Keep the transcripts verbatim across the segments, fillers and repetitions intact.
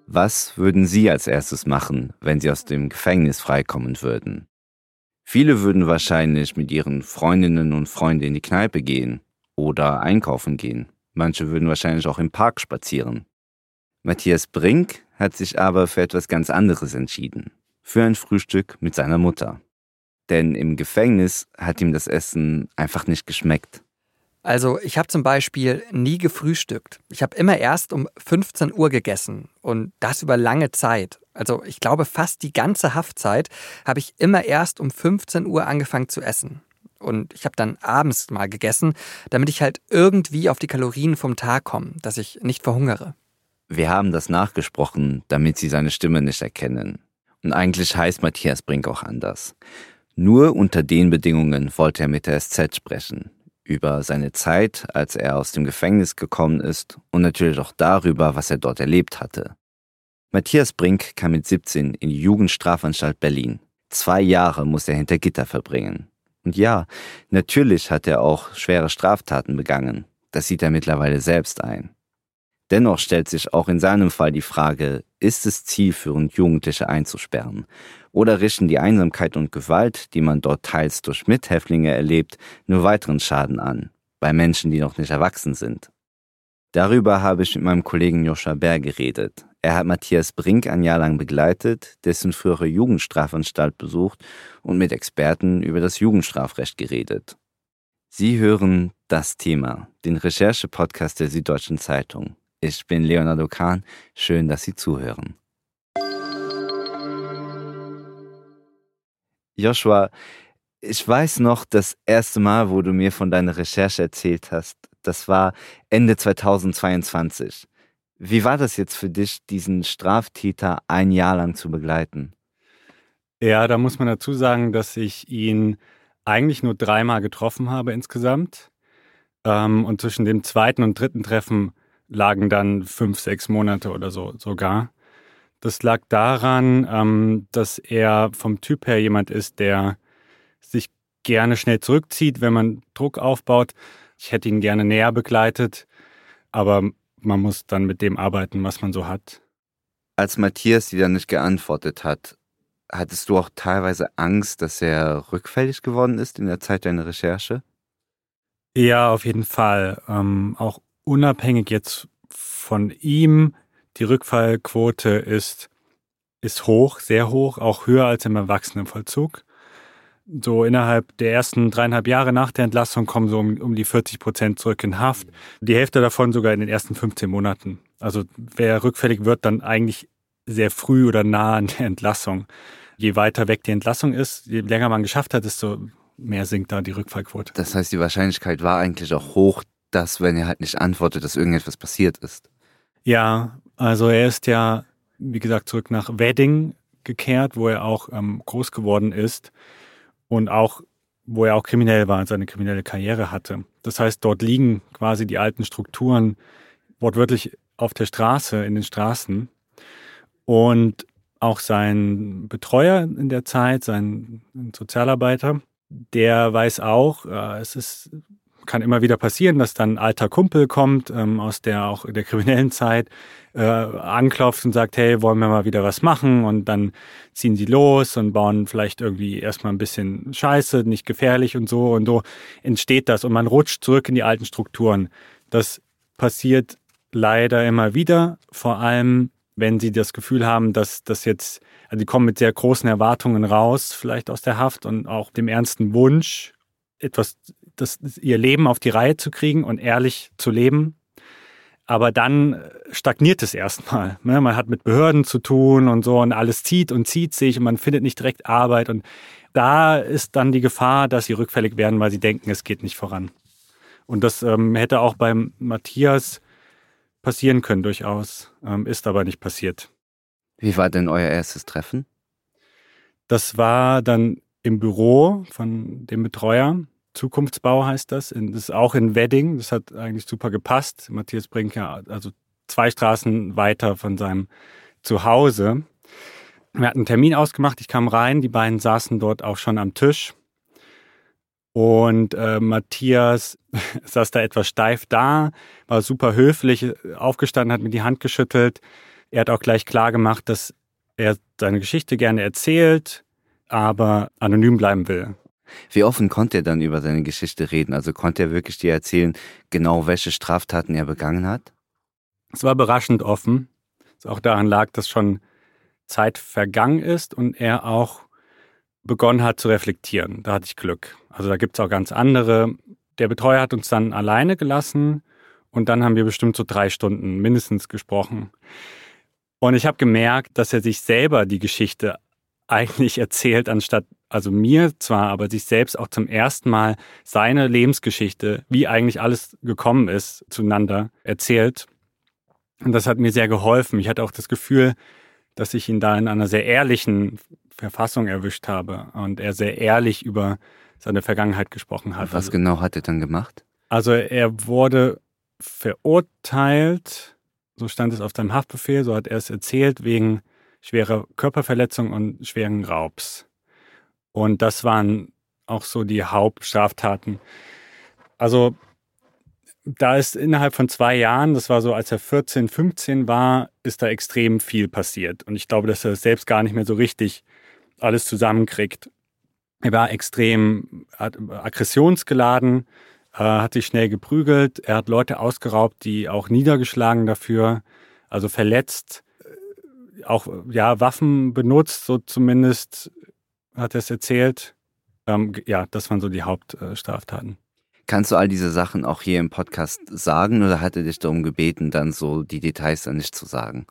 Was würden Sie als erstes machen, wenn Sie aus dem Gefängnis freikommen würden? Viele würden wahrscheinlich mit ihren Freundinnen und Freunden in die Kneipe gehen oder einkaufen gehen. Manche würden wahrscheinlich auch im Park spazieren. Matthias Brink hat sich aber für etwas ganz anderes entschieden. Für ein Frühstück mit seiner Mutter. Denn im Gefängnis hat ihm das Essen einfach nicht geschmeckt. Also ich habe zum Beispiel nie gefrühstückt. Ich habe immer erst um fünfzehn Uhr gegessen und das über lange Zeit. Also ich glaube, fast die ganze Haftzeit habe ich immer erst um fünfzehn Uhr angefangen zu essen. Und ich habe dann abends mal gegessen, damit ich halt irgendwie auf die Kalorien vom Tag komme, dass ich nicht verhungere. Wir haben das nachgesprochen, damit Sie seine Stimme nicht erkennen. Und eigentlich heißt Matthias Brink auch anders. Nur unter den Bedingungen wollte er mit der S Z sprechen. Über seine Zeit, als er aus dem Gefängnis gekommen ist und natürlich auch darüber, was er dort erlebt hatte. Matthias Brink kam mit siebzehn in die Jugendstrafanstalt Berlin. Zwei Jahre musste er hinter Gitter verbringen. Und ja, natürlich hat er auch schwere Straftaten begangen. Das sieht er mittlerweile selbst ein. Dennoch stellt sich auch in seinem Fall die Frage, ist es zielführend, Jugendliche einzusperren? Oder richten die Einsamkeit und Gewalt, die man dort teils durch Mithäftlinge erlebt, nur weiteren Schaden an, bei Menschen, die noch nicht erwachsen sind? Darüber habe ich mit meinem Kollegen Joshua Bär geredet. Er hat Matthias Brink ein Jahr lang begleitet, dessen frühere Jugendstrafanstalt besucht und mit Experten über das Jugendstrafrecht geredet. Sie hören Das Thema, den Recherche-Podcast der Süddeutschen Zeitung. Ich bin Leonardo Kahn, schön, dass Sie zuhören. Joshua, ich weiß noch, das erste Mal, wo du mir von deiner Recherche erzählt hast, das war Ende zweitausendzweiundzwanzig. Wie war das jetzt für dich, diesen Straftäter ein Jahr lang zu begleiten? Ja, da muss man dazu sagen, dass ich ihn eigentlich nur dreimal getroffen habe insgesamt. Ähm, und zwischen dem zweiten und dritten Treffen lagen dann fünf, sechs Monate oder so sogar. Das lag daran, ähm, dass er vom Typ her jemand ist, der sich gerne schnell zurückzieht, wenn man Druck aufbaut. Ich hätte ihn gerne näher begleitet, aber man muss dann mit dem arbeiten, was man so hat. Als Matthias dir dann nicht geantwortet hat, hattest du auch teilweise Angst, dass er rückfällig geworden ist in der Zeit deiner Recherche? Ja, auf jeden Fall. Ähm, auch unabhängig jetzt von ihm, die Rückfallquote ist, ist hoch, sehr hoch, auch höher als im Erwachsenenvollzug. So innerhalb der ersten dreieinhalb Jahre nach der Entlassung kommen so um, um die vierzig Prozent zurück in Haft. Die Hälfte davon sogar in den ersten fünfzehn Monaten. Also wer rückfällig wird, dann eigentlich sehr früh oder nah an der Entlassung. Je weiter weg die Entlassung ist, je länger man geschafft hat, desto mehr sinkt da die Rückfallquote. Das heißt, die Wahrscheinlichkeit war eigentlich auch hoch, dass, wenn er halt nicht antwortet, dass irgendetwas passiert ist. Ja, also er ist ja, wie gesagt, zurück nach Wedding gekehrt, wo er auch ähm, groß geworden ist und auch, wo er auch kriminell war und seine kriminelle Karriere hatte. Das heißt, dort liegen quasi die alten Strukturen wortwörtlich auf der Straße, in den Straßen. Und auch sein Betreuer in der Zeit, sein Sozialarbeiter, der weiß auch, äh, es ist, kann immer wieder passieren, dass dann ein alter Kumpel kommt, ähm, aus der auch der kriminellen Zeit, äh, anklopft und sagt, hey, wollen wir mal wieder was machen? Und dann ziehen sie los und bauen vielleicht irgendwie erstmal ein bisschen Scheiße, nicht gefährlich und so. Und so entsteht das und man rutscht zurück in die alten Strukturen. Das passiert leider immer wieder, vor allem wenn sie das Gefühl haben, dass das jetzt, also die kommen mit sehr großen Erwartungen raus, vielleicht aus der Haft und auch dem ernsten Wunsch, etwas, das, ihr Leben auf die Reihe zu kriegen und ehrlich zu leben. Aber dann stagniert es erstmal. Ne? Man hat mit Behörden zu tun und so und alles zieht und zieht sich und man findet nicht direkt Arbeit. Und da ist dann die Gefahr, dass sie rückfällig werden, weil sie denken, es geht nicht voran. Und das ähm, hätte auch beim Matthias passieren können durchaus, ähm, ist aber nicht passiert. Wie war denn euer erstes Treffen? Das war dann im Büro von dem Betreuer. Zukunftsbau heißt das. Das ist auch in Wedding. Das hat eigentlich super gepasst. Matthias Brink, ja, also zwei Straßen weiter von seinem Zuhause. Wir hatten einen Termin ausgemacht. Ich kam rein. Die beiden saßen dort auch schon am Tisch. Und äh, Matthias saß da etwas steif da, war super höflich, aufgestanden, hat mir die Hand geschüttelt. Er hat auch gleich klar gemacht, dass er seine Geschichte gerne erzählt, aber anonym bleiben will. Wie offen konnte er dann über seine Geschichte reden? Also konnte er wirklich dir erzählen, genau welche Straftaten er begangen hat? Es war überraschend offen. Es auch daran lag, dass schon Zeit vergangen ist und er auch begonnen hat zu reflektieren. Da hatte ich Glück. Also da gibt es auch ganz andere. Der Betreuer hat uns dann alleine gelassen und dann haben wir bestimmt so drei Stunden mindestens gesprochen. Und ich habe gemerkt, dass er sich selber die Geschichte eigentlich erzählt, anstatt, also mir zwar, aber sich selbst auch zum ersten Mal seine Lebensgeschichte, wie eigentlich alles gekommen ist, zueinander erzählt. Und das hat mir sehr geholfen. Ich hatte auch das Gefühl, dass ich ihn da in einer sehr ehrlichen Verfassung erwischt habe und er sehr ehrlich über seine Vergangenheit gesprochen hat. Was also, genau hat er dann gemacht? Also er wurde verurteilt, so stand es auf seinem Haftbefehl, so hat er es erzählt, wegen schwerer Körperverletzung und schweren Raubs. Und das waren auch so die Hauptstraftaten. Also da ist innerhalb von zwei Jahren, das war so, als er vierzehn, fünfzehn war, ist da extrem viel passiert. Und ich glaube, dass er selbst gar nicht mehr so richtig alles zusammenkriegt. Er war extrem aggressionsgeladen, äh, hat sich schnell geprügelt. Er hat Leute ausgeraubt, die auch niedergeschlagen dafür, also verletzt. Auch ja, Waffen benutzt, so zumindest hat er es erzählt. Ähm, ja, das waren so die Hauptstraftaten. Kannst du all diese Sachen auch hier im Podcast sagen oder hat er dich darum gebeten, dann so die Details dann nicht zu sagen?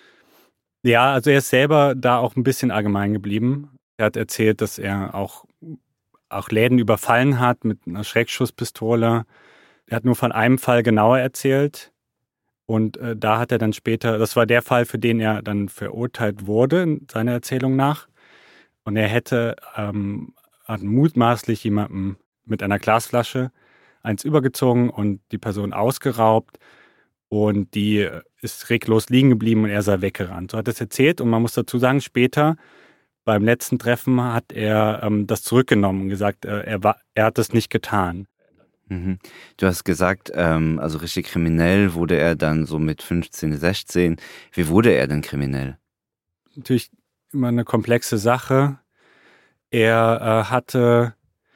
Ja, also er ist selber da auch ein bisschen allgemein geblieben. Er hat erzählt, dass er auch, auch Läden überfallen hat mit einer Schreckschusspistole. Er hat nur von einem Fall genauer erzählt. Und äh, da hat er dann später, das war der Fall, für den er dann verurteilt wurde, seiner Erzählung nach. Und er hätte ähm, hat mutmaßlich jemandem mit einer Glasflasche eins übergezogen und die Person ausgeraubt. Und die ist reglos liegen geblieben und er sei weggerannt. So hat er es erzählt. Und man muss dazu sagen, später, beim letzten Treffen, hat er ähm, das zurückgenommen und gesagt, äh, er, war, er hat das nicht getan. Mhm. Du hast gesagt, ähm, also richtig kriminell wurde er dann so mit fünfzehn, sechzehn. Wie wurde er denn kriminell? Natürlich immer eine komplexe Sache. Er äh, hatte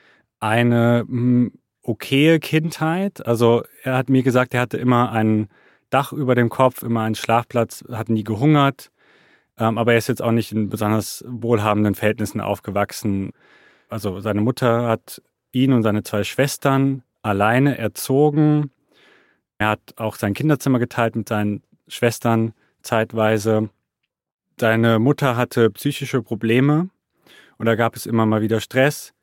eine mh, okaye Kindheit. Also er hat mir gesagt, er hatte immer ein Dach über dem Kopf, immer einen Schlafplatz, hat nie gehungert. Ähm, aber er ist jetzt auch nicht in besonders wohlhabenden Verhältnissen aufgewachsen. Also seine Mutter hat ihn und seine zwei Schwestern alleine erzogen. Er hat auch sein Kinderzimmer geteilt mit seinen Schwestern zeitweise. Seine Mutter hatte psychische Probleme und da gab es immer mal wieder Stress.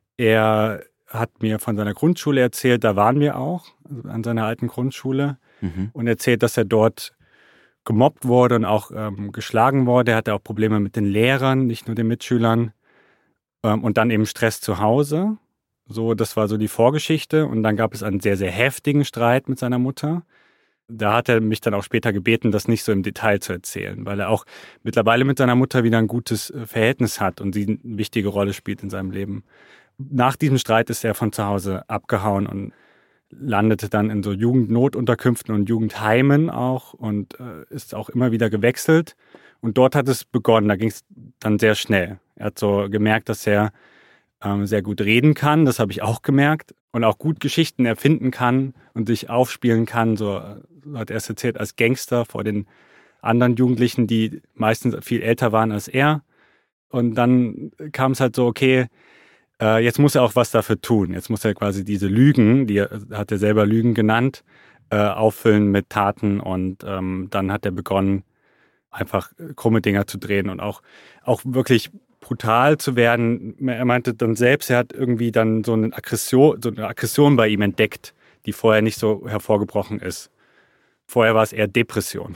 Er hat mir von seiner Grundschule erzählt, da waren wir auch, also an seiner alten Grundschule, mhm. und erzählt, dass er dort gemobbt wurde und auch ähm, geschlagen wurde. Er hatte auch Probleme mit den Lehrern, nicht nur den Mitschülern. Ähm, und dann eben Stress zu Hause. So, das war so die Vorgeschichte. Und dann gab es einen sehr, sehr heftigen Streit mit seiner Mutter. Da hat er mich dann auch später gebeten, das nicht so im Detail zu erzählen, weil er auch mittlerweile mit seiner Mutter wieder ein gutes Verhältnis hat und sie eine wichtige Rolle spielt in seinem Leben. Nach diesem Streit ist er von zu Hause abgehauen und landete dann in so Jugendnotunterkünften und Jugendheimen auch und äh, ist auch immer wieder gewechselt. Und dort hat es begonnen, da ging es dann sehr schnell. Er hat so gemerkt, dass er ähm, sehr gut reden kann, das habe ich auch gemerkt. Und auch gut Geschichten erfinden kann und sich aufspielen kann, so, so hat er es erzählt, als Gangster vor den anderen Jugendlichen, die meistens viel älter waren als er. Und dann kam es halt so, okay, äh, jetzt muss er auch was dafür tun. Jetzt muss er quasi diese Lügen, die er, hat er selber Lügen genannt, äh, auffüllen mit Taten. Und ähm, dann hat er begonnen, einfach krumme Dinger zu drehen und auch, auch wirklich brutal zu werden. Er meinte dann selbst, er hat irgendwie dann so eine Aggression, so eine Aggression bei ihm entdeckt, die vorher nicht so hervorgebrochen ist. Vorher war es eher Depression.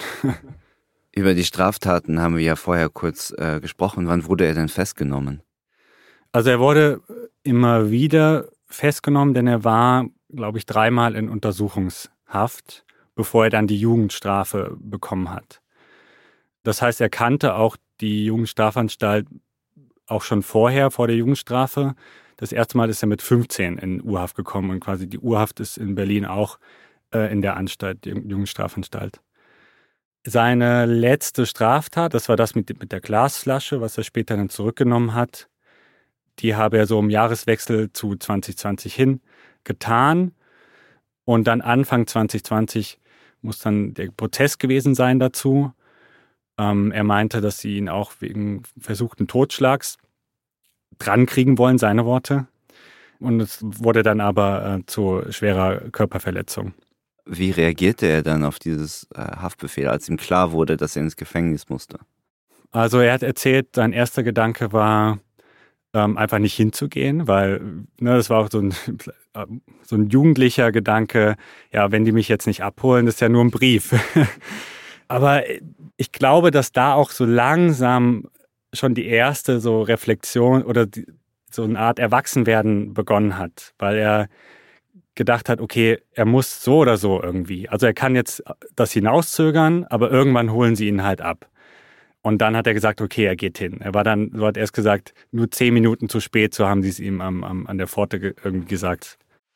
Über die Straftaten haben wir ja vorher kurz äh, gesprochen. Wann wurde er denn festgenommen? Also er wurde immer wieder festgenommen, denn er war, glaube ich, dreimal in Untersuchungshaft, bevor er dann die Jugendstrafe bekommen hat. Das heißt, er kannte auch die Jugendstrafanstalt auch schon vorher, vor der Jugendstrafe. Das erste Mal ist er mit fünfzehn in U-Haft gekommen und quasi die U-Haft ist in Berlin auch äh, in der Anstalt, die Jugendstrafanstalt. Seine letzte Straftat, das war das mit, mit der Glasflasche, was er später dann zurückgenommen hat, die habe er so im Jahreswechsel zu zwanzig zwanzig hin getan. Und dann Anfang zwanzig zwanzig muss dann der Prozess gewesen sein dazu. Ähm, er meinte, dass sie ihn auch wegen versuchten Totschlags drankriegen wollen, seine Worte. Und es wurde dann aber äh, zu schwerer Körperverletzung. Wie reagierte er dann auf dieses äh, Haftbefehl, als ihm klar wurde, dass er ins Gefängnis musste? Also er hat erzählt, sein erster Gedanke war, ähm, einfach nicht hinzugehen, weil ne, das war auch so ein, so ein jugendlicher Gedanke, ja, wenn die mich jetzt nicht abholen, das ist ja nur ein Brief. Aber ich glaube, dass da auch so langsam schon die erste so Reflexion oder die, so eine Art Erwachsenwerden begonnen hat, weil er gedacht hat, okay, er muss so oder so irgendwie. Also er kann jetzt das hinauszögern, aber irgendwann holen sie ihn halt ab. Und dann hat er gesagt, okay, er geht hin. Er war dann, so hat er erst gesagt, nur zehn Minuten zu spät, so haben sie es ihm am, am, an der Pforte ge- irgendwie gesagt.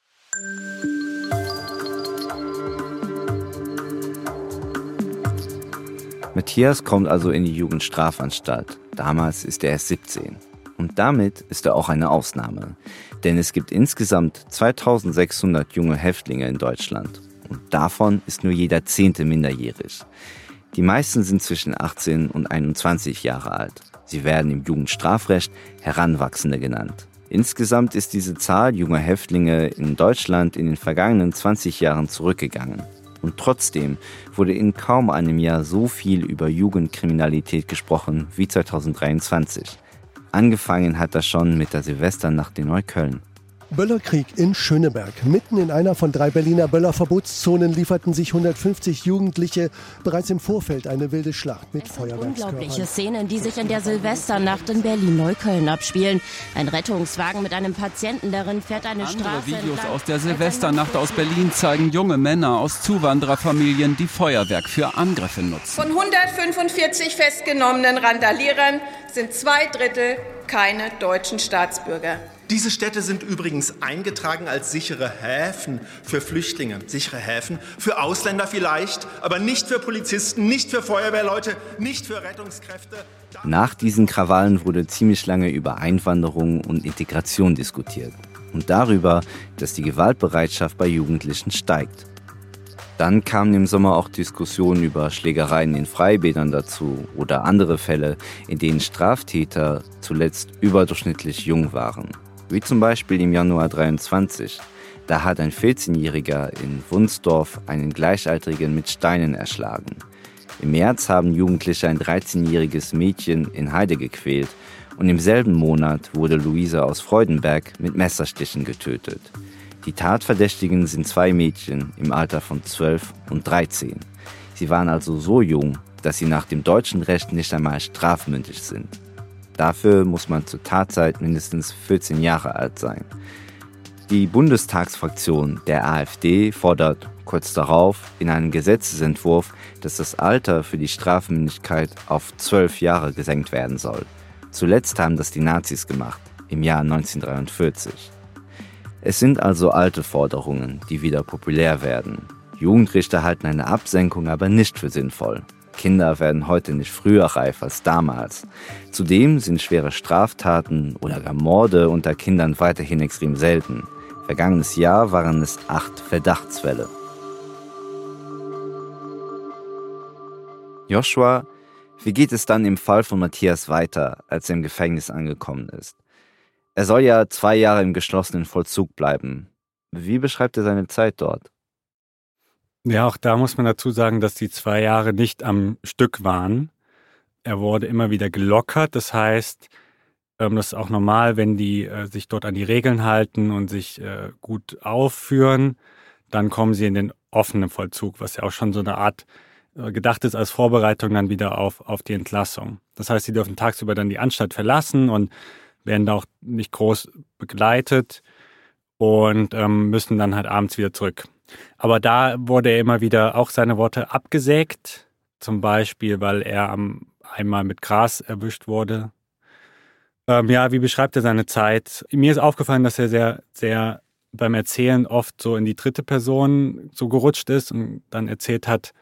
Matthias kommt also in die Jugendstrafanstalt. Damals ist er erst siebzehn. Und damit ist er auch eine Ausnahme. Denn es gibt insgesamt zweitausendsechshundert junge Häftlinge in Deutschland. Und davon ist nur jeder Zehnte minderjährig. Die meisten sind zwischen achtzehn und einundzwanzig Jahre alt. Sie werden im Jugendstrafrecht Heranwachsende genannt. Insgesamt ist diese Zahl junger Häftlinge in Deutschland in den vergangenen zwanzig Jahren zurückgegangen. Und trotzdem wurde in kaum einem Jahr so viel über Jugendkriminalität gesprochen wie zweitausenddreiundzwanzig. Angefangen hat das schon mit der Silvesternacht in Neukölln. Böllerkrieg in Schöneberg. Mitten in einer von drei Berliner Böllerverbotszonen lieferten sich hundertfünfzig Jugendliche bereits im Vorfeld eine wilde Schlacht mit Feuerwerkskörpern. Unglaubliche Szenen, die sich in der Silvesternacht in Berlin-Neukölln abspielen. Ein Rettungswagen mit einem Patienten darin fährt eine Andere Straße Videos entlang. aus der Silvesternacht aus Berlin zeigen junge Männer aus Zuwandererfamilien, die Feuerwerk für Angriffe nutzen. Von hundertfünfundvierzig festgenommenen Randalierern sind zwei Drittel keine deutschen Staatsbürger. Diese Städte sind übrigens eingetragen als sichere Häfen für Flüchtlinge, sichere Häfen für Ausländer vielleicht, aber nicht für Polizisten, nicht für Feuerwehrleute, nicht für Rettungskräfte. Nach diesen Krawallen wurde ziemlich lange über Einwanderung und Integration diskutiert und darüber, dass die Gewaltbereitschaft bei Jugendlichen steigt. Dann kamen im Sommer auch Diskussionen über Schlägereien in Freibädern dazu oder andere Fälle, in denen Straftäter zuletzt überdurchschnittlich jung waren. Wie zum Beispiel im Januar dreiundzwanzig. Da hat ein vierzehnjähriger in Wunsdorf einen Gleichaltrigen mit Steinen erschlagen. Im März haben Jugendliche ein dreizehnjähriges Mädchen in Heide gequält und im selben Monat wurde Luisa aus Freudenberg mit Messerstichen getötet. Die Tatverdächtigen sind zwei Mädchen im Alter von zwölf und dreizehn. Sie waren also so jung, dass sie nach dem deutschen Recht nicht einmal strafmündig sind. Dafür muss man zur Tatzeit mindestens vierzehn Jahre alt sein. Die Bundestagsfraktion der AfD fordert kurz darauf in einem Gesetzesentwurf, dass das Alter für die Strafmündigkeit auf zwölf Jahre gesenkt werden soll. Zuletzt haben das die Nazis gemacht, im Jahr neunzehnhundertdreiundvierzig. Es sind also alte Forderungen, die wieder populär werden. Jugendrichter halten eine Absenkung aber nicht für sinnvoll. Kinder werden heute nicht früher reif als damals. Zudem sind schwere Straftaten oder gar Morde unter Kindern weiterhin extrem selten. Vergangenes Jahr waren es acht Verdachtsfälle. Joshua, wie geht es dann im Fall von Matthias weiter, als er im Gefängnis angekommen ist? Er soll ja zwei Jahre im geschlossenen Vollzug bleiben. Wie beschreibt er seine Zeit dort? Ja, auch da muss man dazu sagen, dass die zwei Jahre nicht am Stück waren. Er wurde immer wieder gelockert. Das heißt, ähm, das ist auch normal, wenn die äh, sich dort an die Regeln halten und sich äh, gut aufführen, dann kommen sie in den offenen Vollzug, was ja auch schon so eine Art äh, gedacht ist als Vorbereitung dann wieder auf, auf die Entlassung. Das heißt, sie dürfen tagsüber dann die Anstalt verlassen und werden da auch nicht groß begleitet und ähm, müssen dann halt abends wieder zurück. Aber da wurde er immer wieder auch seine Worte abgesägt, zum Beispiel, weil er am, einmal mit Gras erwischt wurde. Ähm, ja, wie beschreibt er seine Zeit? Mir ist aufgefallen, dass er sehr, sehr beim Erzählen oft so in die dritte Person so gerutscht ist und dann erzählt hat,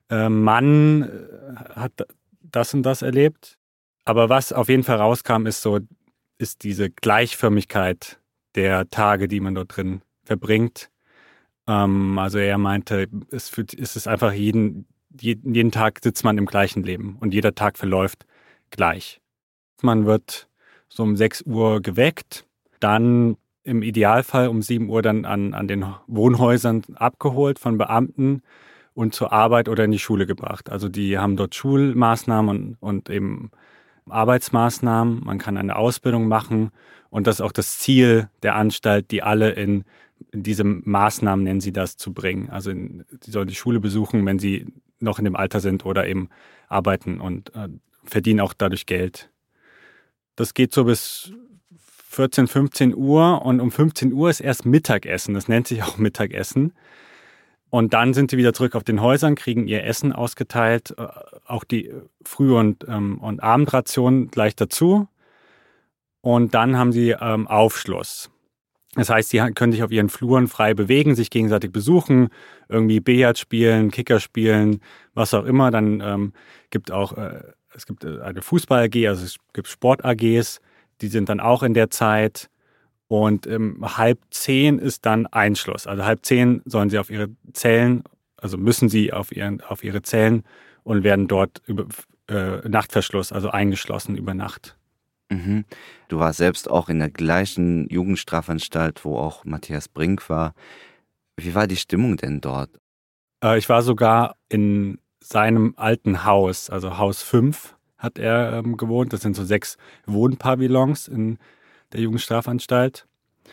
äh, Mann hat das und das erlebt. Aber was auf jeden Fall rauskam, ist so, ist diese Gleichförmigkeit der Tage, die man dort drin verbringt. Ähm, also er meinte, es, fühlt, es ist einfach jeden, jeden, jeden Tag sitzt man im gleichen Leben und jeder Tag verläuft gleich. Man wird so um sechs Uhr geweckt, dann im Idealfall um sieben Uhr dann an, an den Wohnhäusern abgeholt von Beamten und zur Arbeit oder in die Schule gebracht. Also die haben dort Schulmaßnahmen und, und eben Arbeitsmaßnahmen. Man kann eine Ausbildung machen und das ist auch das Ziel der Anstalt, die alle in, in diese Maßnahmen, nennen sie das, zu bringen. Also in, sie sollen die Schule besuchen, wenn sie noch in dem Alter sind oder eben arbeiten und äh, verdienen auch dadurch Geld. Das geht so bis vierzehn, fünfzehn Uhr und um fünfzehn Uhr ist erst Mittagessen. Das nennt sich auch Mittagessen. Und dann sind sie wieder zurück auf den Häusern, kriegen ihr Essen ausgeteilt, auch die Früh- und, ähm, und Abendration gleich dazu. Und dann haben sie ähm, Aufschluss. Das heißt, sie können sich auf ihren Fluren frei bewegen, sich gegenseitig besuchen, irgendwie Billard spielen, Kicker spielen, was auch immer. Dann ähm, gibt auch, äh, es gibt eine Fußball-A G, also es gibt Sport-A Gs, die sind dann auch in der Zeit. Und ähm, halb zehn ist dann Einschluss. Also halb zehn sollen sie auf ihre Zellen, also müssen sie auf, ihren, auf ihre Zellen und werden dort über äh, Nachtverschluss, also eingeschlossen über Nacht. Mhm. Du warst selbst auch in der gleichen Jugendstrafanstalt, wo auch Matthias Brink war. Wie war die Stimmung denn dort? Äh, ich war sogar in seinem alten Haus, also Haus fünf hat er ähm, gewohnt. Das sind so sechs Wohnpavillons in der Jugendstrafanstalt.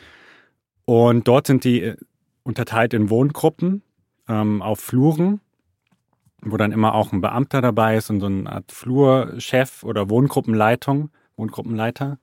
Und dort sind die unterteilt in Wohngruppen ähm, auf Fluren, wo dann immer auch ein Beamter dabei ist und so eine Art Flurchef oder Wohngruppenleitung, Wohngruppenleiter.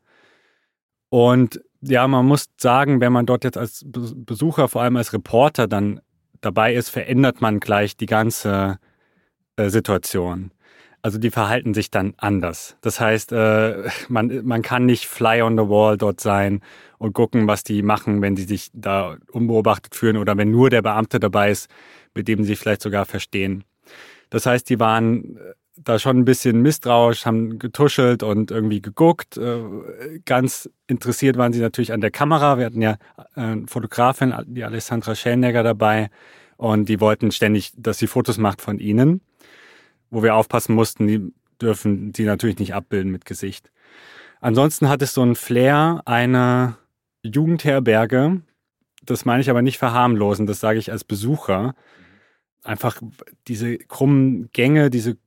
Und ja, man muss sagen, wenn man dort jetzt als Besucher, vor allem als Reporter dann dabei ist, verändert man gleich die ganze äh, Situation. Also die verhalten sich dann anders. Das heißt, äh, man, man kann nicht fly on the wall dort sein und gucken, was die machen, wenn die sich da unbeobachtet fühlen oder wenn nur der Beamte dabei ist, mit dem sie vielleicht sogar verstehen. Das heißt, die waren da schon ein bisschen misstrauisch, haben getuschelt und irgendwie geguckt. Äh, ganz interessiert waren sie natürlich an der Kamera. Wir hatten ja eine Fotografin, die Alessandra Schellnegger, dabei und die wollten ständig, dass sie Fotos macht von ihnen. Wo wir aufpassen mussten, die dürfen die natürlich nicht abbilden mit Gesicht. Ansonsten hat es so einen Flair, eine Jugendherberge, das meine ich aber nicht verharmlosen, das sage ich als Besucher. Einfach diese krummen Gänge, diese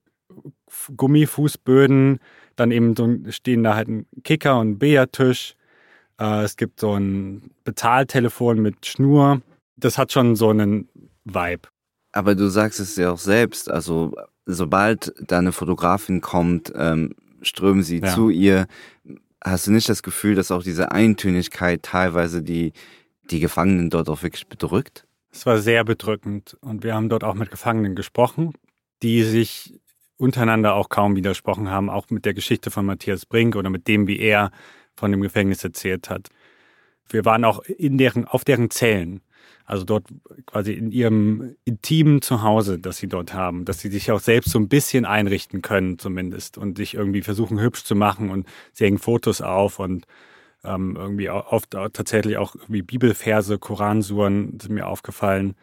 Gummifußböden, dann eben so stehen da halt ein Kicker und ein Billardtisch. Äh, es gibt so ein Bezahltelefon mit Schnur. Das hat schon so einen Vibe. Aber du sagst es ja auch selbst, also sobald da eine Fotografin kommt, ähm, strömen sie ja zu ihr. Hast du nicht das Gefühl, dass auch diese Eintönigkeit teilweise die, die Gefangenen dort auch wirklich bedrückt? Es war sehr bedrückend und wir haben dort auch mit Gefangenen gesprochen, die sich untereinander auch kaum widersprochen haben, auch mit der Geschichte von Matthias Brink oder mit dem, wie er von dem Gefängnis erzählt hat. Wir waren auch in deren, auf deren Zellen. Also dort quasi in ihrem intimen Zuhause, das sie dort haben, dass sie sich auch selbst so ein bisschen einrichten können zumindest und sich irgendwie versuchen hübsch zu machen und sie hängen Fotos auf und ähm, irgendwie oft tatsächlich auch irgendwie Bibelverse, Koransuren sind mir aufgefallen.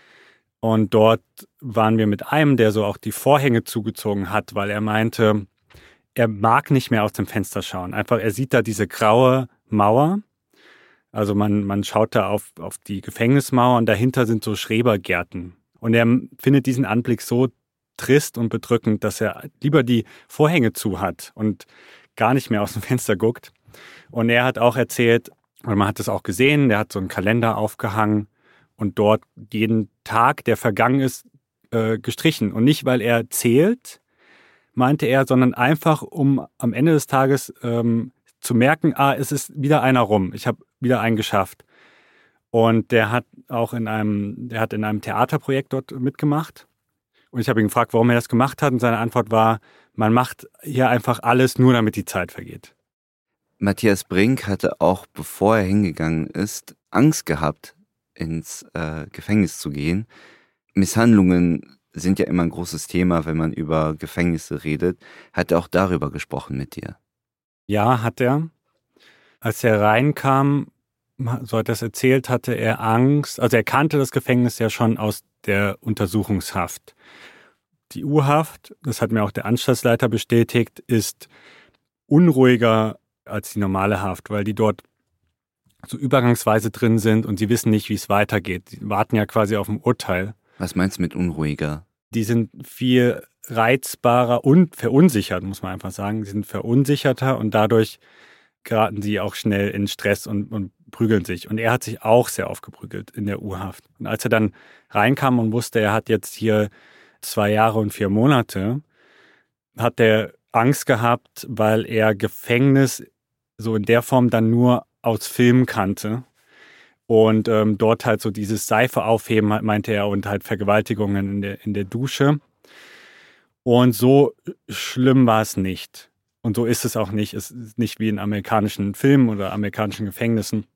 Und dort waren wir mit einem, der so auch die Vorhänge zugezogen hat, weil er meinte, er mag nicht mehr aus dem Fenster schauen. Einfach, er sieht da diese graue Mauer. Also man, man schaut da auf, auf die Gefängnismauer und dahinter sind so Schrebergärten. Und er findet diesen Anblick so trist und bedrückend, dass er lieber die Vorhänge zu hat und gar nicht mehr aus dem Fenster guckt. Und er hat auch erzählt, und man hat das auch gesehen, der hat so einen Kalender aufgehangen und dort jeden Tag, der vergangen ist, äh, gestrichen. Und nicht, weil er zählt, meinte er, sondern einfach, um am Ende des Tages ähm, zu merken, ah, es ist wieder einer rum. Ich habe wieder einen geschafft. Und der hat auch in einem, der hat in einem Theaterprojekt dort mitgemacht. Und ich habe ihn gefragt, warum er das gemacht hat. Und seine Antwort war, man macht hier einfach alles nur, damit die Zeit vergeht. Matthias Brink hatte auch, bevor er hingegangen ist, Angst gehabt, ins äh, Gefängnis zu gehen. Misshandlungen sind ja immer ein großes Thema, wenn man über Gefängnisse redet. Hat er auch darüber gesprochen mit dir? Ja, hat er. Als er reinkam, so hat er es erzählt, hatte er Angst. Also er kannte das Gefängnis ja schon aus der Untersuchungshaft. Die U-Haft, das hat mir auch der Anstaltsleiter bestätigt, ist unruhiger als die normale Haft, weil die dort so übergangsweise drin sind und sie wissen nicht, wie es weitergeht. Sie warten ja quasi auf ein Urteil. Was meinst du mit unruhiger? Die sind viel reizbarer und verunsichert, muss man einfach sagen. Sie sind verunsicherter und dadurch geraten sie auch schnell in Stress und, und prügeln sich. Und er hat sich auch sehr aufgeprügelt in der U-Haft. Und als er dann reinkam und wusste, er hat jetzt hier zwei Jahre und vier Monate, hat er Angst gehabt, weil er Gefängnis so in der Form dann nur aus Filmen kannte. Und ähm, dort halt so dieses Seife aufheben, meinte er, und halt Vergewaltigungen in der, in der Dusche. Und so schlimm war es nicht. Und so ist es auch nicht. Es ist nicht wie in amerikanischen Filmen oder amerikanischen Gefängnissen.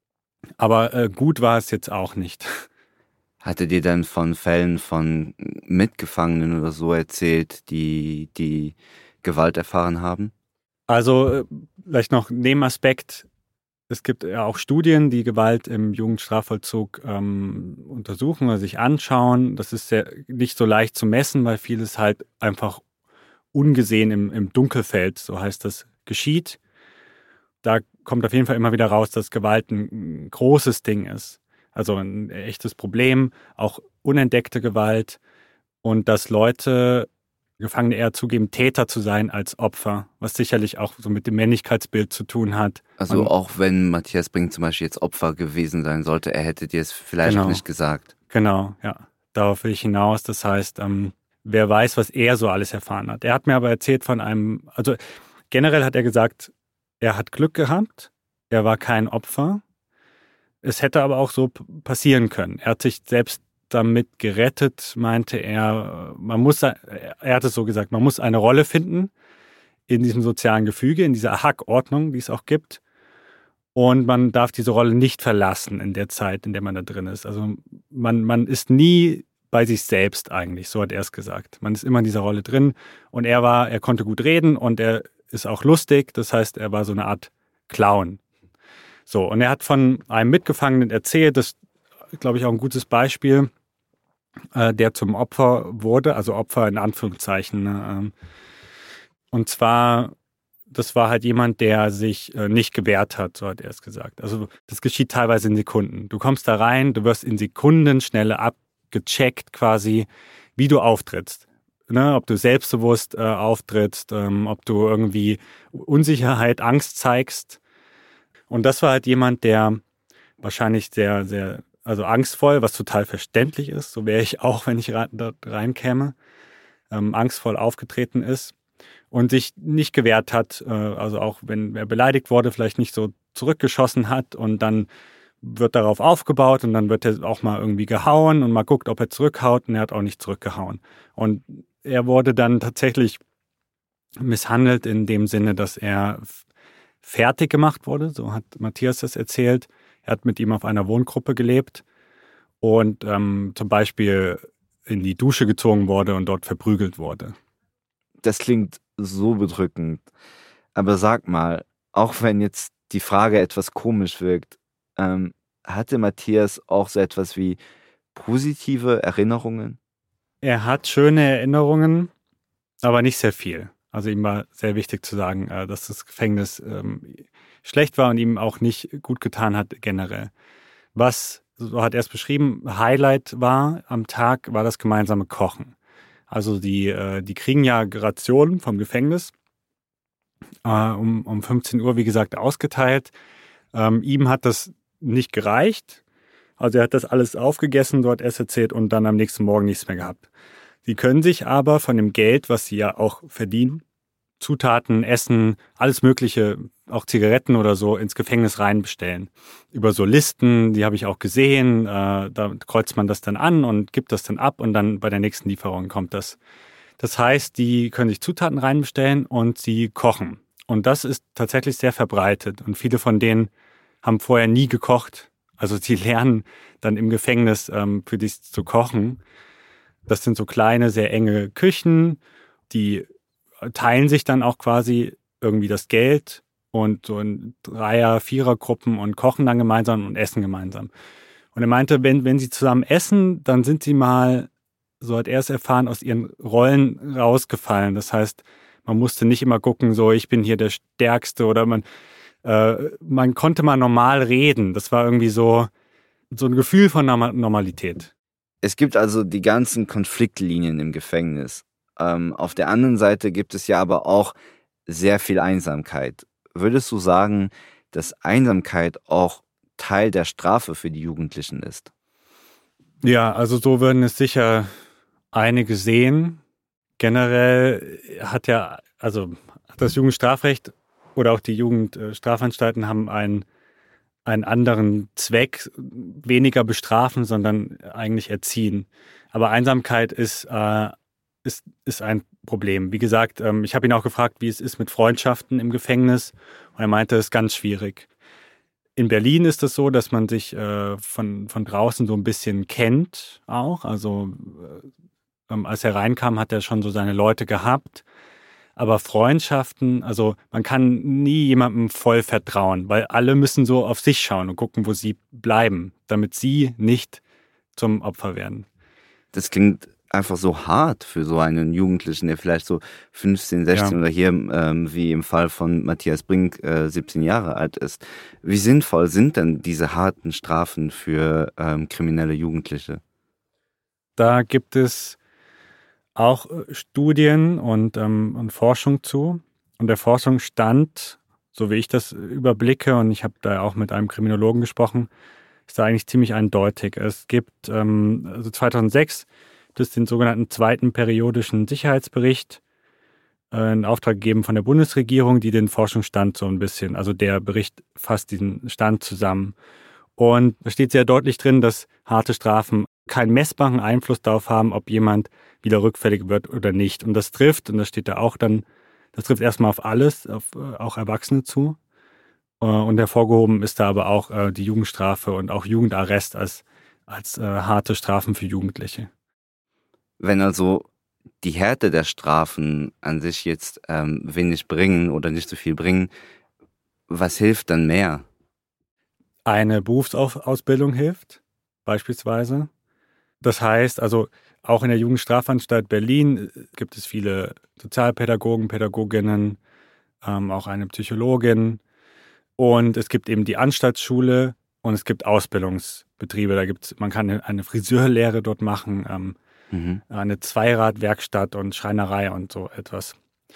Aber äh, gut war es jetzt auch nicht. Hat er dir dann von Fällen von Mitgefangenen oder so erzählt, die, die Gewalt erfahren haben? Also äh, vielleicht noch ein Nebenaspekt. Es gibt ja auch Studien, die Gewalt im Jugendstrafvollzug ähm, untersuchen oder sich anschauen. Das ist sehr, nicht so leicht zu messen, weil vieles halt einfach ungesehen im, im Dunkelfeld, so heißt das, geschieht. Da kommt auf jeden Fall immer wieder raus, dass Gewalt ein, ein großes Ding ist. Also ein echtes Problem, auch unentdeckte Gewalt und dass Leute, Gefangene eher zugeben, Täter zu sein als Opfer, was sicherlich auch so mit dem Männlichkeitsbild zu tun hat. Also und auch wenn Matthias Brink zum Beispiel jetzt Opfer gewesen sein sollte, er hätte dir es vielleicht genau, nicht gesagt. Genau, ja. Darauf will ich hinaus. Das heißt, ähm, wer weiß, was er so alles erfahren hat. Er hat mir aber erzählt von einem, also generell hat er gesagt, er hat Glück gehabt, er war kein Opfer. Es hätte aber auch so passieren können. Er hat sich selbst damit gerettet, meinte er, man muss, er hat es so gesagt, man muss eine Rolle finden in diesem sozialen Gefüge, in dieser Hackordnung, die es auch gibt. Und man darf diese Rolle nicht verlassen in der Zeit, in der man da drin ist. Also man, man ist nie bei sich selbst eigentlich, so hat er es gesagt. Man ist immer in dieser Rolle drin und er war, er konnte gut reden und er ist auch lustig, das heißt, er war so eine Art Clown. So, und er hat von einem Mitgefangenen erzählt, das ist, glaube ich, auch ein gutes Beispiel, äh, der zum Opfer wurde, also Opfer in Anführungszeichen. Ne? Und zwar, das war halt jemand, der sich äh, nicht gewehrt hat, so hat er es gesagt. Also das geschieht teilweise in Sekunden. Du kommst da rein, du wirst in Sekundenschnelle abgecheckt quasi, wie du auftrittst. Ne, ob du selbstbewusst äh, auftrittst, ähm, ob du irgendwie Unsicherheit, Angst zeigst. Und das war halt jemand, der wahrscheinlich sehr, sehr, also angstvoll, was total verständlich ist, so wäre ich auch, wenn ich da reinkäme, ähm, angstvoll aufgetreten ist und sich nicht gewehrt hat, äh, also auch wenn er beleidigt wurde, vielleicht nicht so zurückgeschossen hat und dann wird darauf aufgebaut und dann wird er auch mal irgendwie gehauen und mal guckt, ob er zurückhaut und er hat auch nicht zurückgehauen. Und er wurde dann tatsächlich misshandelt in dem Sinne, dass er fertig gemacht wurde, so hat Matthias das erzählt. Er hat mit ihm auf einer Wohngruppe gelebt und ähm, zum Beispiel in die Dusche gezogen wurde und dort verprügelt wurde. Das klingt so bedrückend. Aber sag mal, auch wenn jetzt die Frage etwas komisch wirkt, ähm, hatte Matthias auch so etwas wie positive Erinnerungen? Er hat schöne Erinnerungen, aber nicht sehr viel. Also ihm war sehr wichtig zu sagen, dass das Gefängnis ähm, schlecht war und ihm auch nicht gut getan hat generell. Was, so hat er es beschrieben, Highlight war am Tag, war das gemeinsame Kochen. Also die, äh, die kriegen ja Rationen vom Gefängnis äh, um, um fünfzehn Uhr, wie gesagt, ausgeteilt. Ähm, ihm hat das nicht gereicht. Also er hat das alles aufgegessen, dort es erzählt und dann am nächsten Morgen nichts mehr gehabt. Sie können sich aber von dem Geld, was sie ja auch verdienen, Zutaten, Essen, alles Mögliche, auch Zigaretten oder so, ins Gefängnis reinbestellen. Über so Listen, die habe ich auch gesehen, äh, da kreuzt man das dann an und gibt das dann ab und dann bei der nächsten Lieferung kommt das. Das heißt, die können sich Zutaten reinbestellen und sie kochen. Und das ist tatsächlich sehr verbreitet und viele von denen haben vorher nie gekocht. Also sie lernen dann im Gefängnis ähm, für dich zu kochen. Das sind so kleine, sehr enge Küchen, die teilen sich dann auch quasi irgendwie das Geld und so in Dreier-, Vierergruppen und kochen dann gemeinsam und essen gemeinsam. Und er meinte, wenn, wenn sie zusammen essen, dann sind sie mal, so hat er es erfahren, aus ihren Rollen rausgefallen. Das heißt, man musste nicht immer gucken, so ich bin hier der Stärkste oder man, äh, man konnte mal normal reden. Das war irgendwie so, so ein Gefühl von Normalität. Es gibt also die ganzen Konfliktlinien im Gefängnis. Ähm, auf der anderen Seite gibt es ja aber auch sehr viel Einsamkeit. Würdest du sagen, dass Einsamkeit auch Teil der Strafe für die Jugendlichen ist? Ja, also so würden es sicher einige sehen. Generell hat ja, also das Jugendstrafrecht oder auch die Jugendstrafanstalten haben einen, einen anderen Zweck, weniger bestrafen, sondern eigentlich erziehen. Aber Einsamkeit ist, äh, ist, ist ein Problem. Wie gesagt, ähm, ich habe ihn auch gefragt, wie es ist mit Freundschaften im Gefängnis. Und er meinte, es ist ganz schwierig. In Berlin ist es so, dass man sich äh, von, von draußen so ein bisschen kennt auch. Also äh, als er reinkam, hat er schon so seine Leute gehabt. Aber Freundschaften, also man kann nie jemandem voll vertrauen, weil alle müssen so auf sich schauen und gucken, wo sie bleiben, damit sie nicht zum Opfer werden. Das klingt einfach so hart für so einen Jugendlichen, der vielleicht so fünfzehn, sechzehn ja. oder hier ähm, wie im Fall von Matthias Brink äh, siebzehn Jahre alt ist. Wie sinnvoll sind denn diese harten Strafen für ähm, kriminelle Jugendliche? Da gibt es auch Studien und, ähm, und Forschung zu. Und der Forschungsstand, so wie ich das überblicke, und ich habe da auch mit einem Kriminologen gesprochen, ist da eigentlich ziemlich eindeutig. Es gibt ähm, also zweitausendsechs das den sogenannten zweiten periodischen Sicherheitsbericht äh, in Auftrag gegeben von der Bundesregierung, die den Forschungsstand so ein bisschen, also der Bericht fasst diesen Stand zusammen. Und da steht sehr deutlich drin, dass harte Strafen keinen messbaren Einfluss darauf haben, ob jemand wieder rückfällig wird oder nicht. Und das trifft, und das steht da auch dann, das trifft erstmal auf alles, auf äh, auch Erwachsene zu. Äh, und hervorgehoben ist da aber auch äh, die Jugendstrafe und auch Jugendarrest als, als äh, harte Strafen für Jugendliche. Wenn also die Härte der Strafen an sich jetzt ähm, wenig bringen oder nicht so viel bringen, was hilft dann mehr? Eine Berufsausbildung hilft, beispielsweise. Das heißt, also auch in der Jugendstrafanstalt Berlin gibt es viele Sozialpädagogen, Pädagoginnen, ähm, auch eine Psychologin. Und es gibt eben die Anstaltsschule und es gibt Ausbildungsbetriebe. Da gibt's, man kann eine Friseurlehre dort machen, ähm, mhm. eine Zweiradwerkstatt und Schreinerei und so etwas.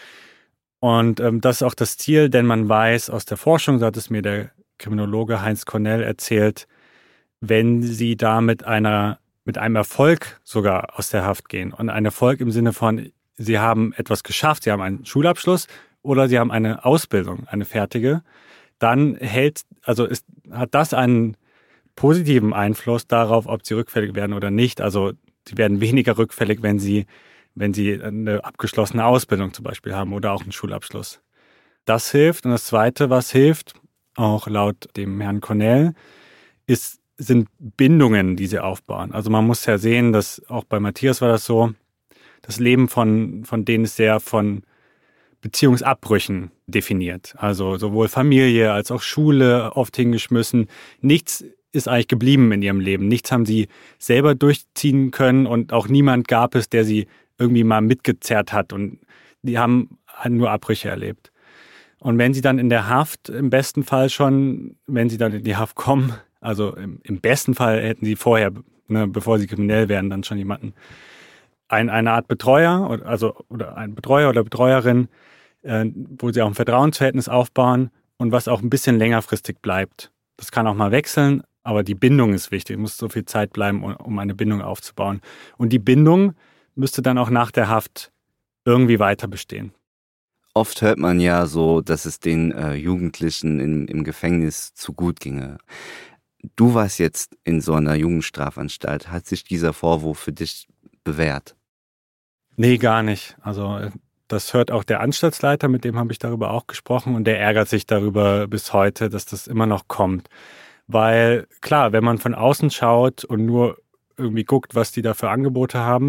Und ähm, das ist auch das Ziel, denn man weiß aus der Forschung, so hat es mir der Kriminologe Heinz Cornell erzählt, wenn sie da mit einer mit einem Erfolg sogar aus der Haft gehen. Und ein Erfolg im Sinne von, sie haben etwas geschafft, sie haben einen Schulabschluss oder sie haben eine Ausbildung, eine fertige, dann hält, also ist, hat das einen positiven Einfluss darauf, ob sie rückfällig werden oder nicht. Also sie werden weniger rückfällig, wenn sie, wenn sie eine abgeschlossene Ausbildung zum Beispiel haben oder auch einen Schulabschluss. Das hilft. Und das Zweite, was hilft, auch laut dem Herrn Cornell, ist sind Bindungen, die sie aufbauen. Also man muss ja sehen, dass auch bei Matthias war das so, das Leben von, von denen ist sehr von Beziehungsabbrüchen definiert. Also sowohl Familie als auch Schule oft hingeschmissen. Nichts ist eigentlich geblieben in ihrem Leben. Nichts haben sie selber durchziehen können und auch niemand gab es, der sie irgendwie mal mitgezerrt hat und die haben nur Abbrüche erlebt. Und wenn sie dann in der Haft, im besten Fall schon, wenn sie dann in die Haft kommen, also im, im besten Fall hätten sie vorher, ne, bevor sie kriminell werden, dann schon jemanden, ein, eine Art Betreuer, oder, also, oder ein Betreuer oder Betreuerin, äh, wo sie auch ein Vertrauensverhältnis aufbauen und was auch ein bisschen längerfristig bleibt. Das kann auch mal wechseln, aber die Bindung ist wichtig. Es muss so viel Zeit bleiben, um, um eine Bindung aufzubauen. Und die Bindung müsste dann auch nach der Haft irgendwie weiter bestehen. Oft hört man ja so, dass es den äh, Jugendlichen in, im Gefängnis zu gut ginge. Du warst jetzt in so einer Jugendstrafanstalt. Hat sich dieser Vorwurf für dich bewährt? Nee, gar nicht. Also das hört auch der Anstaltsleiter, mit dem habe ich darüber auch gesprochen und der ärgert sich darüber bis heute, dass das immer noch kommt. Weil klar, wenn man von außen schaut und nur irgendwie guckt, was die da für Angebote haben,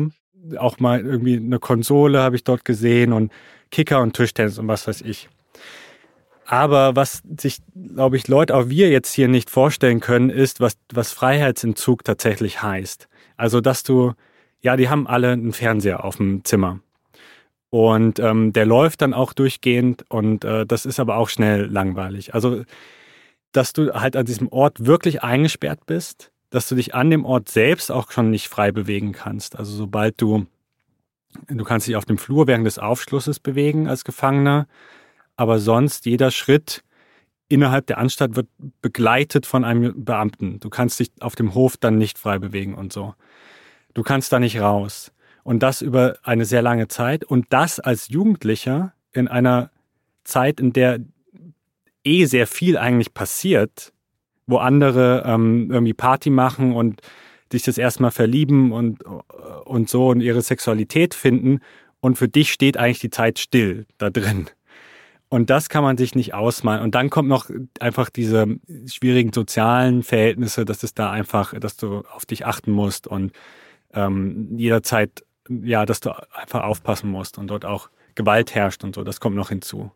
auch mal irgendwie eine Konsole habe ich dort gesehen und Kicker und Tischtennis und was weiß ich. Aber was sich, glaube ich, Leute, auch wir jetzt hier nicht vorstellen können, ist, was, was Freiheitsentzug tatsächlich heißt. Also, dass du, ja, die haben alle einen Fernseher auf dem Zimmer. Und ähm, der läuft dann auch durchgehend und äh, das ist aber auch schnell langweilig. Also, dass du halt an diesem Ort wirklich eingesperrt bist, dass du dich an dem Ort selbst auch schon nicht frei bewegen kannst. Also sobald du, du kannst dich auf dem Flur während des Aufschlusses bewegen als Gefangener, aber sonst jeder Schritt innerhalb der Anstalt wird begleitet von einem Beamten. Du kannst dich auf dem Hof dann nicht frei bewegen und so. Du kannst da nicht raus. Und das über eine sehr lange Zeit. Und das als Jugendlicher in einer Zeit, in der eh sehr viel eigentlich passiert, wo andere ähm, irgendwie Party machen und sich das erstmal verlieben und, und so und ihre Sexualität finden. Und für dich steht eigentlich die Zeit still da drin. Und das kann man sich nicht ausmalen. Und dann kommt noch einfach diese schwierigen sozialen Verhältnisse, dass es da einfach, dass du auf dich achten musst und ähm, jederzeit, ja, dass du einfach aufpassen musst und dort auch Gewalt herrscht und so. Das kommt noch hinzu.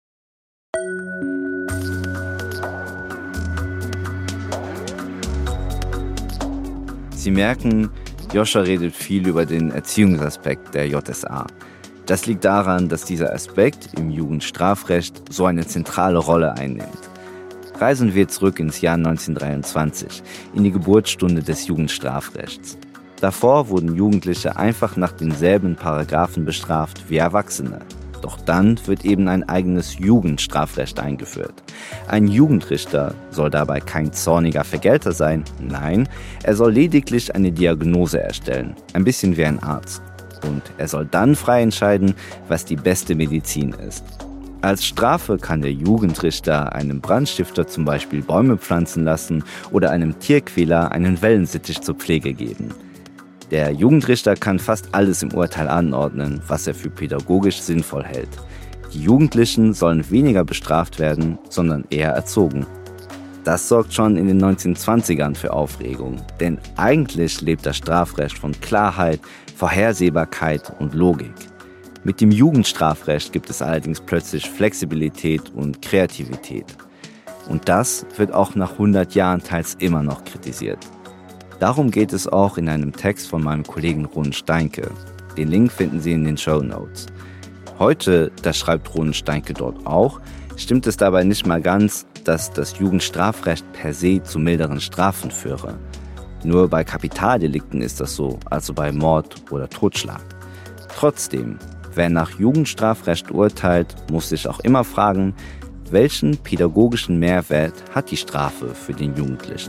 Sie merken, Joscha redet viel über den Erziehungsaspekt der J S A. Das liegt daran, dass dieser Aspekt im Jugendstrafrecht so eine zentrale Rolle einnimmt. Reisen wir zurück ins Jahr neunzehnhundertdreiundzwanzig, in die Geburtsstunde des Jugendstrafrechts. Davor wurden Jugendliche einfach nach denselben Paragraphen bestraft wie Erwachsene. Doch dann wird eben ein eigenes Jugendstrafrecht eingeführt. Ein Jugendrichter soll dabei kein zorniger Vergelter sein, nein, er soll lediglich eine Diagnose erstellen, ein bisschen wie ein Arzt. Und er soll dann frei entscheiden, was die beste Medizin ist. Als Strafe kann der Jugendrichter einem Brandstifter zum Beispiel Bäume pflanzen lassen oder einem Tierquäler einen Wellensittich zur Pflege geben. Der Jugendrichter kann fast alles im Urteil anordnen, was er für pädagogisch sinnvoll hält. Die Jugendlichen sollen weniger bestraft werden, sondern eher erzogen. Das sorgt schon in den neunzehnhundertzwanzigern für Aufregung, denn eigentlich lebt das Strafrecht von Klarheit, Vorhersehbarkeit und Logik. Mit dem Jugendstrafrecht gibt es allerdings plötzlich Flexibilität und Kreativität. Und das wird auch nach hundert Jahren teils immer noch kritisiert. Darum geht es auch in einem Text von meinem Kollegen Ron Steinke. Den Link finden Sie in den Shownotes. Heute, das schreibt Ron Steinke dort auch, stimmt es dabei nicht mal ganz, dass das Jugendstrafrecht per se zu milderen Strafen führe. Nur bei Kapitaldelikten ist das so, also bei Mord oder Totschlag. Trotzdem, wer nach Jugendstrafrecht urteilt, muss sich auch immer fragen, welchen pädagogischen Mehrwert hat die Strafe für den Jugendlichen?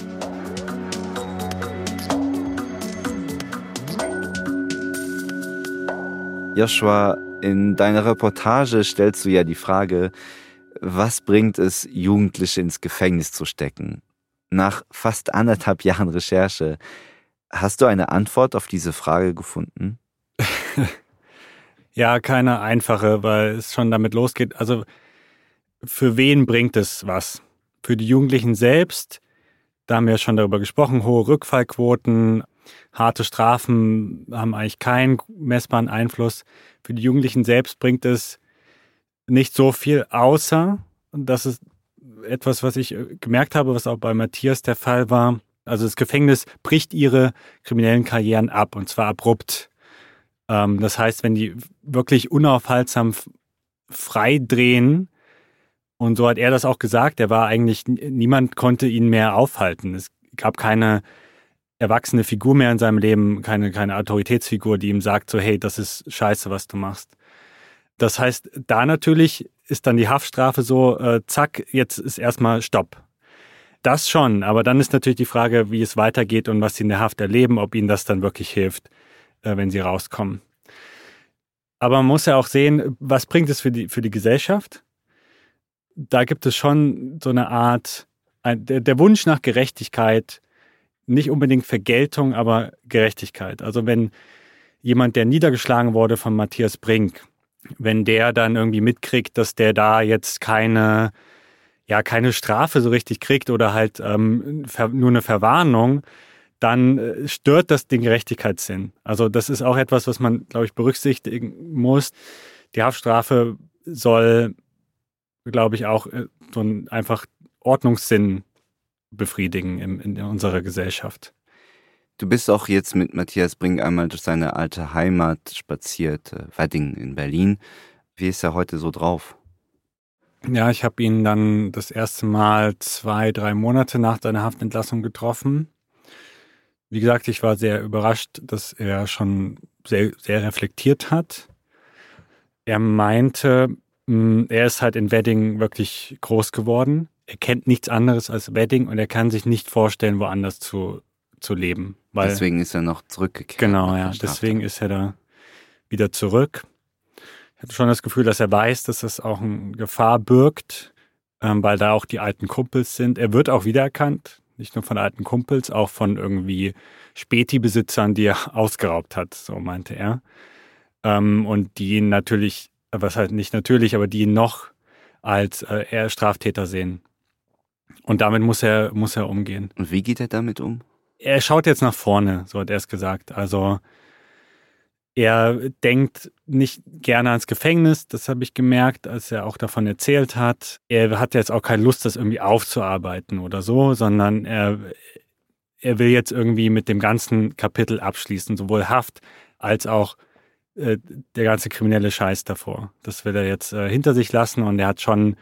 Joshua, in deiner Reportage stellst du ja die Frage, was bringt es, Jugendliche ins Gefängnis zu stecken? Nach fast anderthalb Jahren Recherche, hast du eine Antwort auf diese Frage gefunden? Ja, keine einfache, weil es schon damit losgeht. Also für wen bringt es was? Für die Jugendlichen selbst, da haben wir schon darüber gesprochen, hohe Rückfallquoten, harte Strafen haben eigentlich keinen messbaren Einfluss. Für die Jugendlichen selbst bringt es nicht so viel, außer, und das ist etwas, was ich gemerkt habe, was auch bei Matthias der Fall war, also das Gefängnis bricht ihre kriminellen Karrieren ab, und zwar abrupt. Ähm, das heißt, wenn die wirklich unaufhaltsam frei drehen, und so hat er das auch gesagt, er war eigentlich, niemand konnte ihn mehr aufhalten. Es gab keine erwachsene Figur mehr in seinem Leben, keine, keine Autoritätsfigur, die ihm sagt, so hey, das ist scheiße, was du machst. Das heißt, da natürlich ist dann die Haftstrafe so, äh, zack, jetzt ist erstmal Stopp. Das schon, aber dann ist natürlich die Frage, wie es weitergeht und was sie in der Haft erleben, ob ihnen das dann wirklich hilft, äh, wenn sie rauskommen. Aber man muss ja auch sehen, was bringt es für die, für die Gesellschaft? Da gibt es schon so eine Art, ein, der, der Wunsch nach Gerechtigkeit, nicht unbedingt Vergeltung, aber Gerechtigkeit. Also wenn jemand, der niedergeschlagen wurde von Matthias Brink, wenn der dann irgendwie mitkriegt, dass der da jetzt keine, ja, keine Strafe so richtig kriegt oder halt ähm, nur eine Verwarnung, dann stört das den Gerechtigkeitssinn. Also das ist auch etwas, was man, glaube ich, berücksichtigen muss. Die Haftstrafe soll, glaube ich, auch so einen einfach Ordnungssinn befriedigen in, in unserer Gesellschaft. Du bist auch jetzt mit Matthias Brink einmal durch seine alte Heimat spaziert, Wedding in Berlin. Wie ist er heute so drauf? Ja, ich habe ihn dann das erste Mal zwei, drei Monate nach seiner Haftentlassung getroffen. Wie gesagt, ich war sehr überrascht, dass er schon sehr, sehr reflektiert hat. Er meinte, er ist halt in Wedding wirklich groß geworden. Er kennt nichts anderes als Wedding und er kann sich nicht vorstellen, woanders zu, zu leben. Weil, deswegen ist er noch zurückgekehrt. Genau, ja. Deswegen ist er da wieder zurück. Ich hatte schon das Gefühl, dass er weiß, dass das auch eine Gefahr birgt, ähm, weil da auch die alten Kumpels sind. Er wird auch wiedererkannt, nicht nur von alten Kumpels, auch von irgendwie Späti-Besitzern, die er ausgeraubt hat, so meinte er. Ähm, und die ihn natürlich, was halt nicht natürlich, aber die ihn noch als äh, eher Straftäter sehen. Und damit muss er, muss er umgehen. Und wie geht er damit um? Er schaut jetzt nach vorne, so hat er es gesagt. Also er denkt nicht gerne ans Gefängnis, das habe ich gemerkt, als er auch davon erzählt hat. Er hat jetzt auch keine Lust, das irgendwie aufzuarbeiten oder so, sondern er, er will jetzt irgendwie mit dem ganzen Kapitel abschließen, sowohl Haft als auch äh, der ganze kriminelle Scheiß davor. Das will er jetzt äh, hinter sich lassen und er hat schon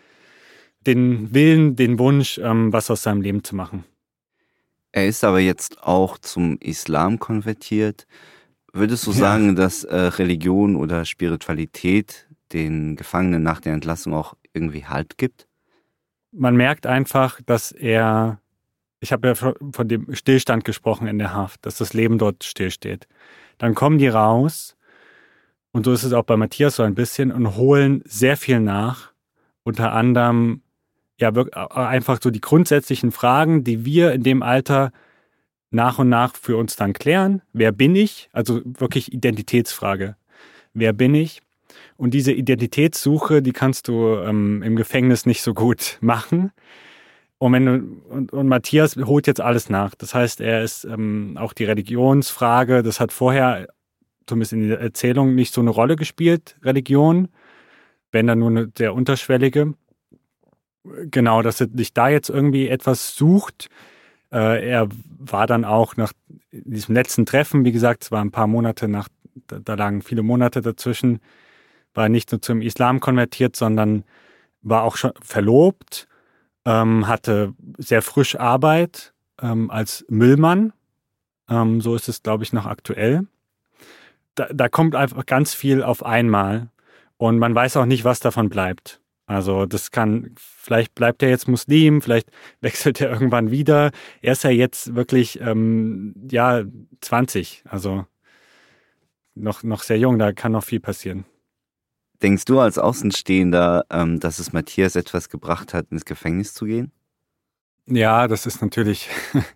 den Willen, den Wunsch, ähm, was aus seinem Leben zu machen. Er ist aber jetzt auch zum Islam konvertiert. Würdest du sagen, ja. dass äh, Religion oder Spiritualität den Gefangenen nach der Entlassung auch irgendwie Halt gibt? Man merkt einfach, dass er, ich habe ja von dem Stillstand gesprochen in der Haft, dass das Leben dort stillsteht. Dann kommen die raus, und so ist es auch bei Matthias so ein bisschen, und holen sehr viel nach, unter anderem ja einfach so die grundsätzlichen Fragen, die wir in dem Alter nach und nach für uns dann klären. Wer bin ich? Also wirklich Identitätsfrage. Wer bin ich? Und diese Identitätssuche, die kannst du ähm, im Gefängnis nicht so gut machen. Und, wenn du, und, und Matthias holt jetzt alles nach. Das heißt, er ist ähm, auch die Religionsfrage, das hat vorher, zumindest in der Erzählung, nicht so eine Rolle gespielt, Religion, wenn dann nur eine sehr unterschwellige. Genau, dass er sich da jetzt irgendwie etwas sucht. Äh, er war dann auch nach diesem letzten Treffen, wie gesagt, es war ein paar Monate nach, da, da lagen viele Monate dazwischen, war nicht nur zum Islam konvertiert, sondern war auch schon verlobt, ähm, hatte sehr frisch Arbeit ähm, als Müllmann. Ähm, so ist es, glaube ich, noch aktuell. Da, da kommt einfach ganz viel auf einmal und man weiß auch nicht, was davon bleibt. Also das kann, vielleicht bleibt er jetzt Muslim, vielleicht wechselt er irgendwann wieder. Er ist ja jetzt wirklich, ähm, ja, zwanzig, also noch, noch sehr jung, da kann noch viel passieren. Denkst du als Außenstehender, ähm, dass es Matthias etwas gebracht hat, ins Gefängnis zu gehen? Ja, das ist natürlich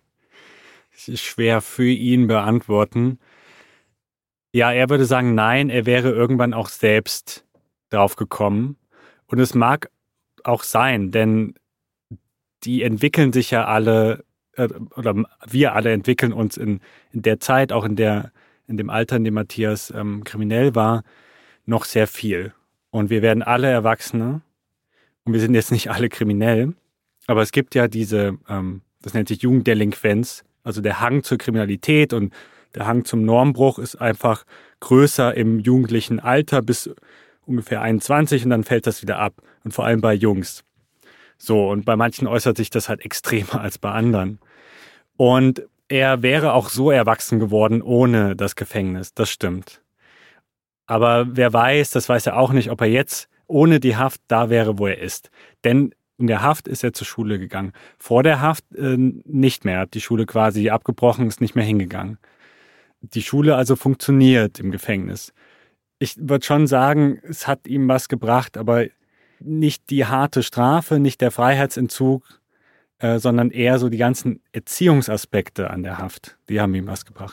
schwer für ihn beantworten. Ja, er würde sagen, nein, er wäre irgendwann auch selbst drauf gekommen. Und es mag auch sein, denn die entwickeln sich ja alle, äh, oder wir alle entwickeln uns in, in der Zeit, auch in, der, in dem Alter, in dem Matthias ähm, kriminell war, noch sehr viel. Und wir werden alle Erwachsene und wir sind jetzt nicht alle kriminell, aber es gibt ja diese, ähm, das nennt sich Jugenddelinquenz, also der Hang zur Kriminalität und der Hang zum Normbruch ist einfach größer im jugendlichen Alter bis ungefähr einundzwanzig und dann fällt das wieder ab. Und vor allem bei Jungs. So, und bei manchen äußert sich das halt extremer als bei anderen. Und er wäre auch so erwachsen geworden ohne das Gefängnis, das stimmt. Aber wer weiß, das weiß er auch nicht, ob er jetzt ohne die Haft da wäre, wo er ist. Denn in der Haft ist er zur Schule gegangen. Vor der Haft äh, nicht mehr, hat die Schule quasi abgebrochen, ist nicht mehr hingegangen. Die Schule also funktioniert im Gefängnis. Ich würde schon sagen, es hat ihm was gebracht, aber nicht die harte Strafe, nicht der Freiheitsentzug, äh, sondern eher so die ganzen Erziehungsaspekte an der Haft, die haben ihm was gebracht.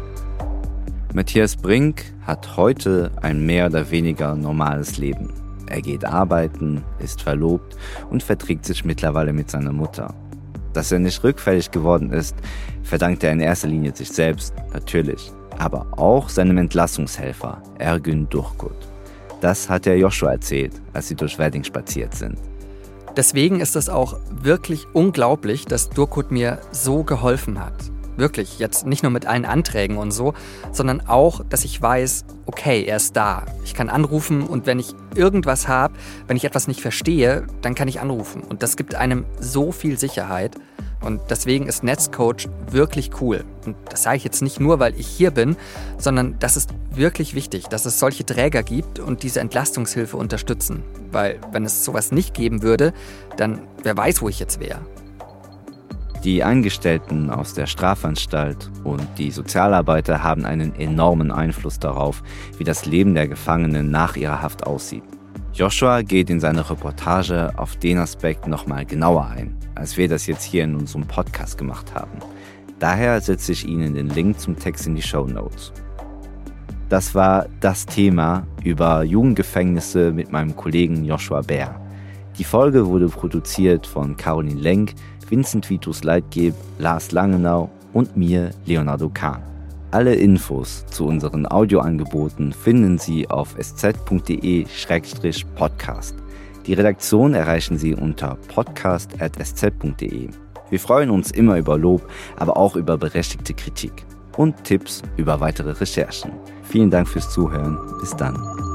Matthias Brink hat heute ein mehr oder weniger normales Leben. Er geht arbeiten, ist verlobt und verträgt sich mittlerweile mit seiner Mutter. Dass er nicht rückfällig geworden ist, verdankt er in erster Linie sich selbst, natürlich, aber auch seinem Entlassungshelfer, Ergün Durkut. Das hat er Joshua erzählt, als sie durch Wedding spaziert sind. Deswegen ist es auch wirklich unglaublich, dass Durkut mir so geholfen hat. Wirklich, jetzt nicht nur mit allen Anträgen und so, sondern auch, dass ich weiß, okay, er ist da. Ich kann anrufen und wenn ich irgendwas habe, wenn ich etwas nicht verstehe, dann kann ich anrufen. Und das gibt einem so viel Sicherheit. Und deswegen ist Netzcoach wirklich cool. Und das sage ich jetzt nicht nur, weil ich hier bin, sondern das ist wirklich wichtig, dass es solche Träger gibt und diese Entlastungshilfe unterstützen. Weil wenn es sowas nicht geben würde, dann wer weiß, wo ich jetzt wäre. Die Angestellten aus der Strafanstalt und die Sozialarbeiter haben einen enormen Einfluss darauf, wie das Leben der Gefangenen nach ihrer Haft aussieht. Joshua geht in seiner Reportage auf den Aspekt nochmal genauer ein, als wir das jetzt hier in unserem Podcast gemacht haben. Daher setze ich Ihnen den Link zum Text in die Shownotes. Das war das Thema über Jugendgefängnisse mit meinem Kollegen Joshua Bär. Die Folge wurde produziert von Caroline Lenk, Vincent Vitus Leitgeb, Lars Langenau und mir, Leonardo Kahn. Alle Infos zu unseren Audioangeboten finden Sie auf sz punkt de Schrägstrich podcast. Die Redaktion erreichen Sie unter podcast at sz punkt de. Wir freuen uns immer über Lob, aber auch über berechtigte Kritik und Tipps über weitere Recherchen. Vielen Dank fürs Zuhören. Bis dann.